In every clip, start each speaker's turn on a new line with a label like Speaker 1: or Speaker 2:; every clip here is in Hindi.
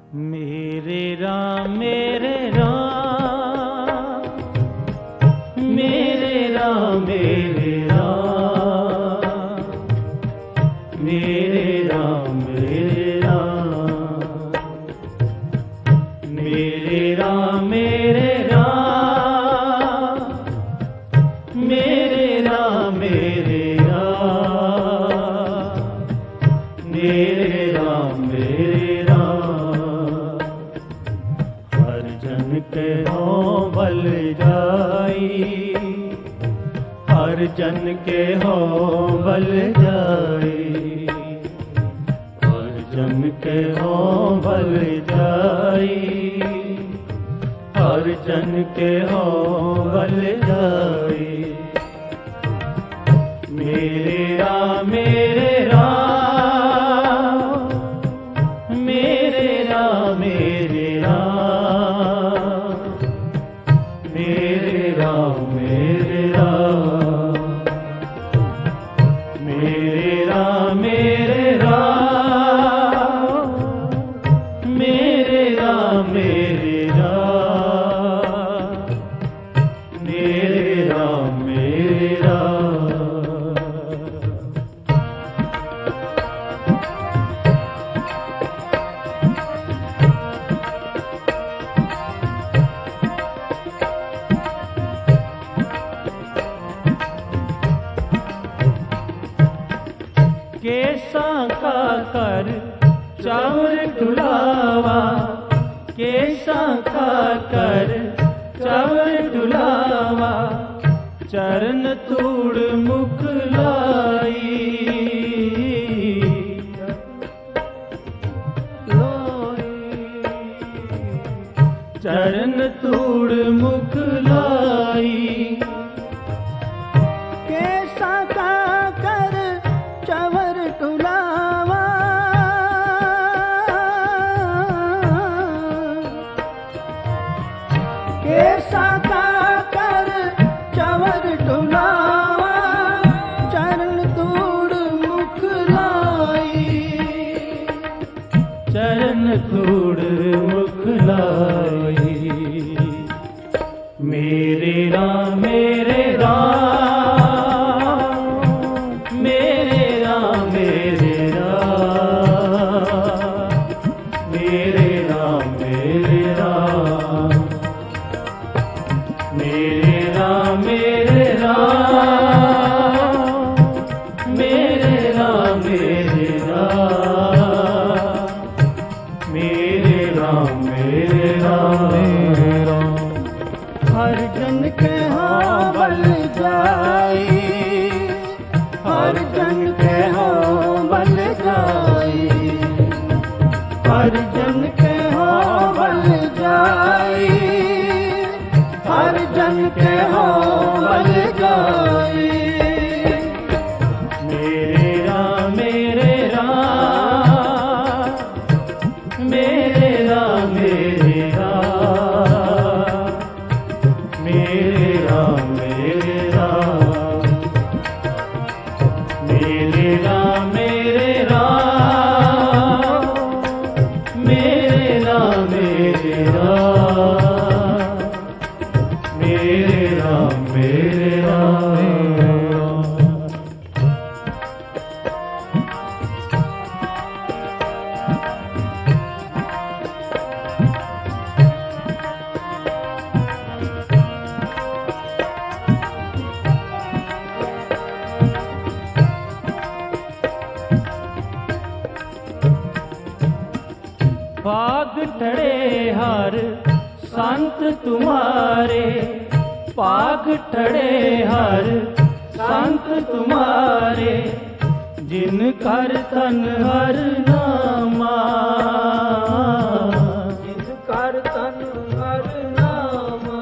Speaker 1: मेरे राम मेरे राम, मेरे राम मेरे राम, मेरे राम मेरे राम, मेरे राम मेरे राम, मेरे राम मेरे राम, मेरे राम मेरे राम। हर जन के हो बल जाई, हर जन के हो बल जाई, हर जन के हो बल जाई, हर जन के हो बल जाई। मेरे राम मेरे राम, मेरे राम मेरे राम, मेरे राम मेरे राम, मेरे राम मेरे राम, मेरे राम मेरे राम, मेरे राम मेरे राम। केसा का कर चावर डुलावा, केसा का कर चावर डुलावा, चरण तूड़ मुख लाई, चरण तूड़ मुख लाई।
Speaker 2: कैसा का कर चवर टुलावा, कैसा का कर चवर टुलावा, चरण तूड़ मुख लाई,
Speaker 1: चरण तूड़ मुख लाई। मेरे राम मेरे राम, मेरे राम मेरे राम, मेरे राम मेरे राम, मेरे राम मेरे राम, मेरे राम मेरे राम, मेरे राम मेरे राम।
Speaker 2: हर जन के हो बल जाई, हर जन के हो बल जाई, हर जन के हो बल जाई, हर जन के हो बल जाई।
Speaker 1: मेरे राम मेरे राम, मेरे राम मेरे राम, मेरे राम मेरे राम, मेरे राम मेरे राम, मेरे राम मेरे राम, मेरे राम मेरे राम। पाग ठड़े हर संत तुम्हारे, पाग ठड़े हर संत तुम्हारे, जिन कर तन हर नामा, जिन कर तन हर नामा,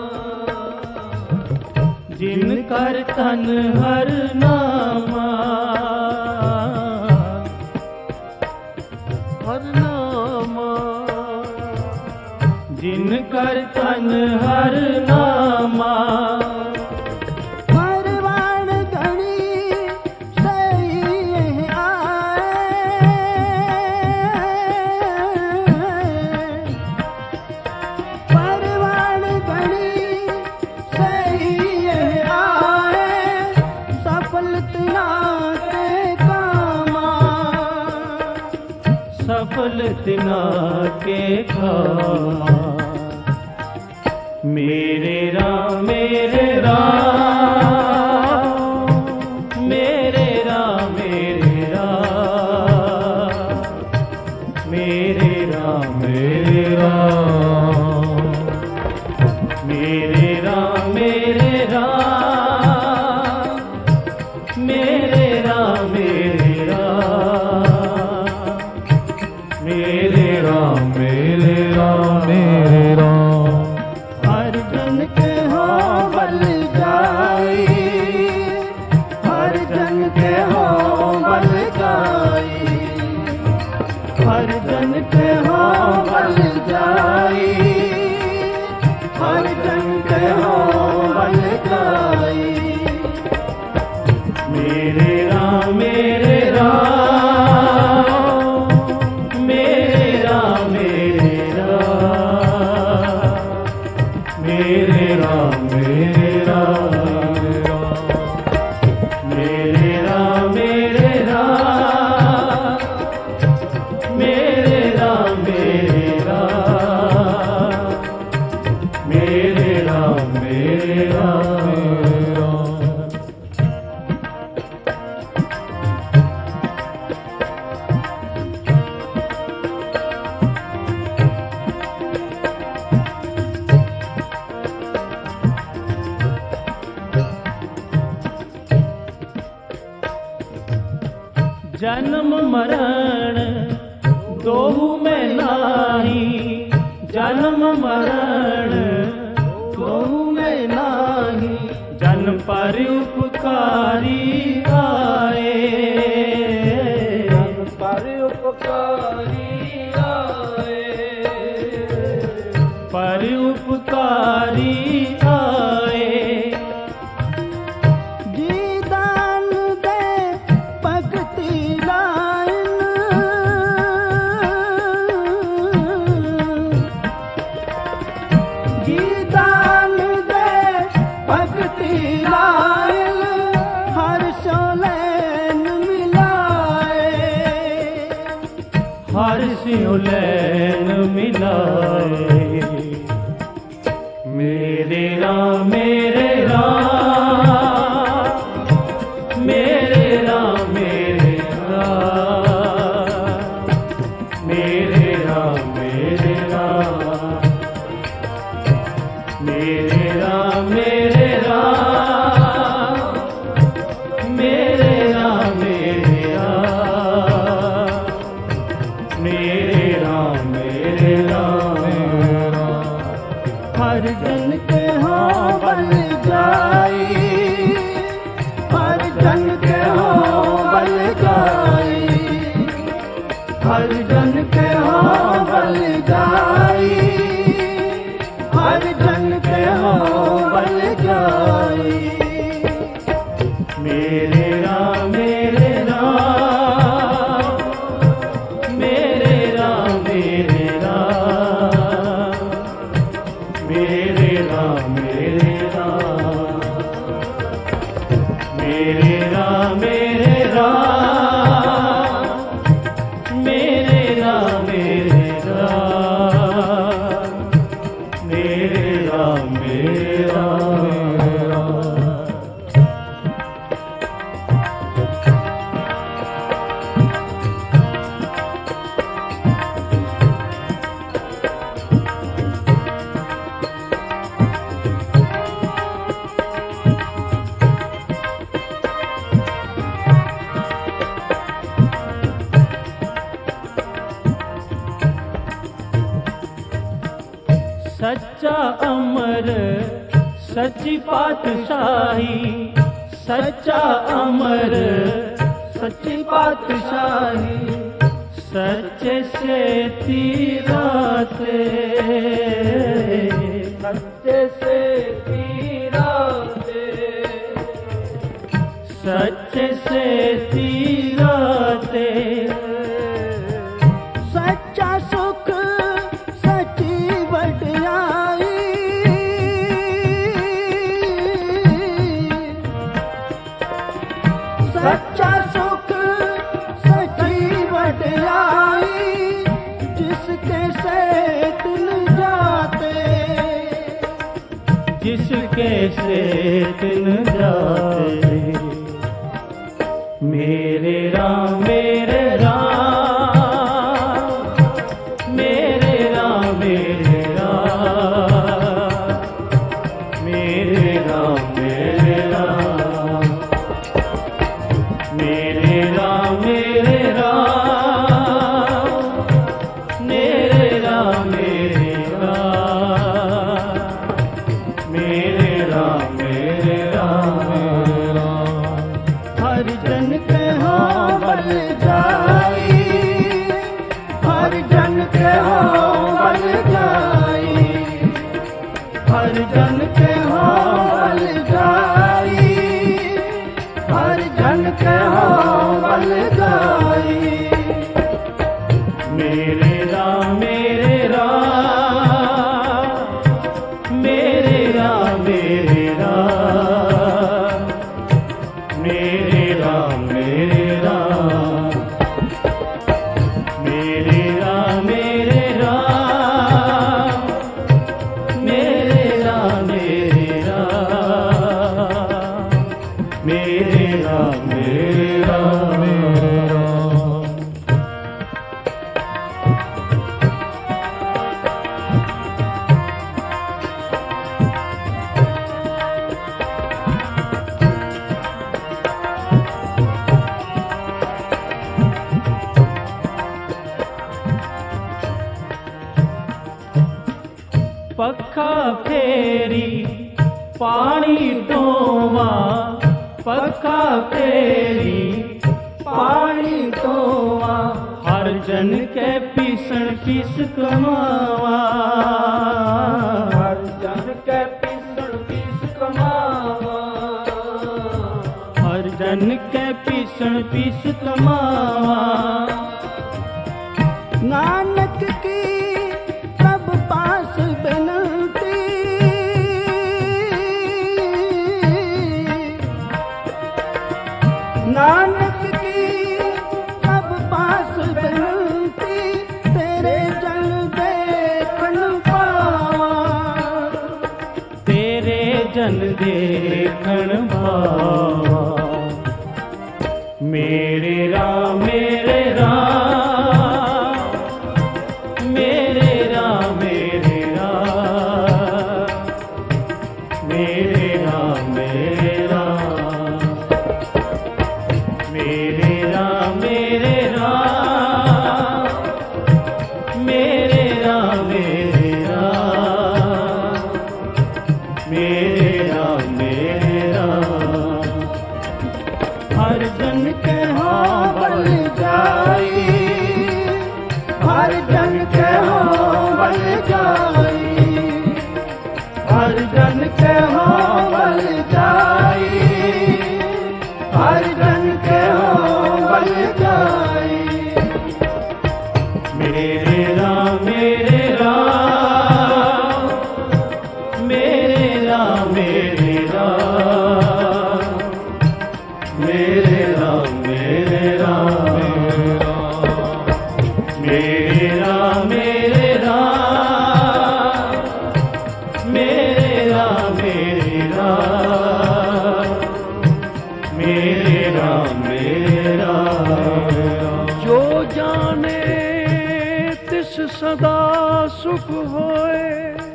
Speaker 1: जिन कर तन हर नामा, हर नामा, जिन कर तन हर नामा।
Speaker 2: परवान गणी सही आए,
Speaker 1: सफल तिना के खास। मेरे राम मेरे राम मेरे राम मेरे राम मेरे राम मेरे राम मेरे राम मेरे राम मेरे राम मेरे राम मेरे राम मेरे राम मेरे राम।
Speaker 2: हर जन के हो बल जाई, हर जन के हो बल जाई, हर जन के हो बल जाई, हर जन के हो बल जाई।
Speaker 1: मेरे राम मेरे राम मेरे राम मेरे राम मेरे राम मेरे राम मेरे राम मेरे राम मेरे राम मेरे राम मेरे राम मेरे राम। जन्म मरण दोहु में नाही, जन्म मरण दोहु में नाही। जन पर उपकारी आए, जन पर उपकारी आए, पर उपकारी आए।
Speaker 2: जी दान दे भगति लाइन, जी दान दे भगति लाइन, हर सोलैन मिलाए,
Speaker 1: हर सियोलैन मिलाए। मेरे राम मेरे राम मेरे राम मेरे राम मेरे राम मेरे राम मेरे राम मेरे राम मेरे राम मेरे राम मेरे राम मेरे राम।
Speaker 2: हर जन के हो बल जाई, हर जन के हो बल जाई, हर जन के हो बल जाई, हर जन के हो बल जाई।
Speaker 1: मेरे राम मेरे राम मेरे राम मेरे राम मेरे राम मेरे राम मेरे राम मेरे राम मेरे राम मेरे राम मेरे राम मेरे राम। सच्चा अमर सच्ची पातशाही, सच्चा अमर सच्ची पातशाही। सच्चे से तीराते, सच्चे से तीराते, सच्चे से तीराते।
Speaker 2: सच्चा सुख सच्ची वड्याई, सच्चा सुख सच्ची वड्याई।
Speaker 1: कैसे दिन जाते। मेरे राम मेरे राम, मेरे राम मेरे राम, मेरे राम मेरे राम, मेरे राम मेरे राम, मेरे राम मेरे राम, मेरे राम मेरे राम।
Speaker 2: हर जन के हो बल जाई, हर जन के हो बल जाई, हर जन के हो बल जाई, हर जन के हो बल जाई।
Speaker 1: मेरे राम मेरे राम, मेरे राम मेरे राम, मेरे राम मेरे राम, मेरे राम मेरे राम, मेरे राम मेरे राम, मेरे राम मेरे राम। पक्खा फेरी पानी ढोवा, पक्खा फेरी पानी ढोवा, हर जन के पीसण पीस कमावा, हर जन के पीसण पीस कमावा, हर जन के पीसण पीस कमावा।
Speaker 2: नानक की सब पास बिनती, नानक की सब पास बिनती, तेरे जन देखन पावा,
Speaker 1: तेरे जन देखण पावा। मेरे राम मेरे राम, मेरे राम मेरे राम, मेरे राम मेरे राम, मेरे राम मेरे राम, मेरे राम मेरे राम, मेरे राम मेरे राम।
Speaker 2: हर जन के हो बल जाई, हर जन के हो बल जाई, हर जन के हो बल जाई, हर जन के हो बल जाई।
Speaker 1: मेरे राम मेरे राम, मेरे राम मेरे राम, मेरे राम मेरे राम, मेरे राम मेरे राम, मेरे राम मेरे राम, मेरे राम मेरे राम।
Speaker 3: जो जाने तिस सदा सुख होए,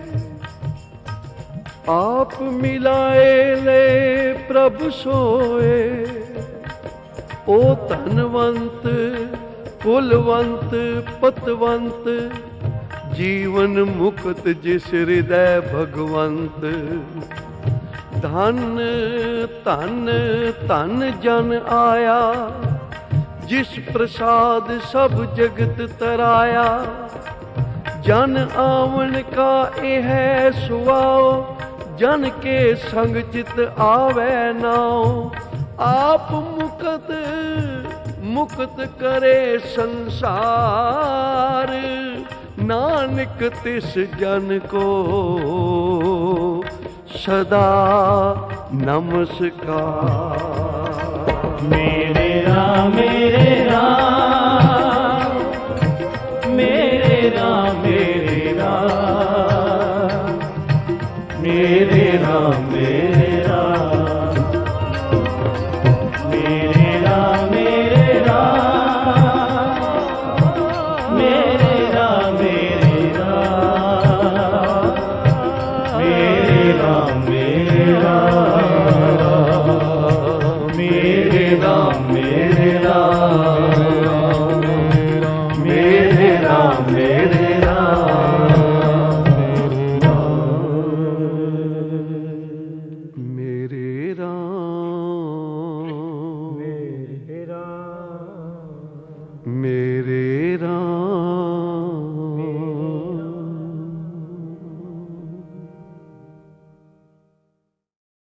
Speaker 3: आप मिलाए ले प्रभु सोए। ओ धनवंत कुलवंत पतवंत, जीवन मुक्त जिस हृदय भगवंत। धन धन धन जन आया, जिस प्रसाद सब जगत तराया। जन आवन का यह सुआओ, जन के संग चित आवे नाओ। आप मुक्त मुक्त करे संसार, नानक तिस जन को सदा नमस्कार।
Speaker 1: मेरे राम मेरे राम, मेरे राम मेरे राम,
Speaker 3: मेरे राम मेरे